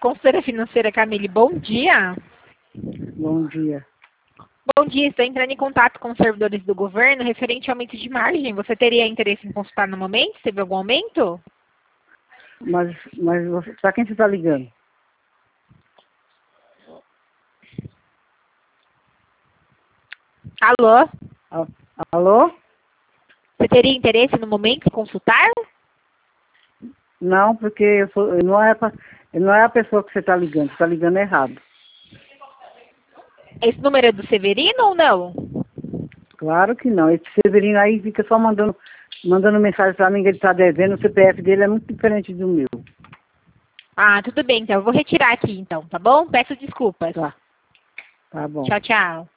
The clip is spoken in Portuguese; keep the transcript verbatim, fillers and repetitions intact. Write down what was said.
consultora financeira Camille, bom dia. Bom dia. Bom dia, estou entrando em contato com os servidores do governo referente ao aumento de margem. Você teria interesse em consultar no momento? Teve algum aumento? Mas, mas você, para quem você está ligando? Alô? A- Alô? Você teria interesse no momento em consultar? Não, porque eu sou, eu não, é pra, eu não é a pessoa que você está ligando, você está ligando errado. Esse número é do Severino ou não? Claro que não. Esse Severino aí fica só mandando, mandando mensagem para mim que ele está devendo, o C P F dele é muito diferente do meu. Ah, tudo bem, então. Eu vou retirar aqui, então, tá bom? Peço desculpas. Tá, tá bom. Tchau, tchau.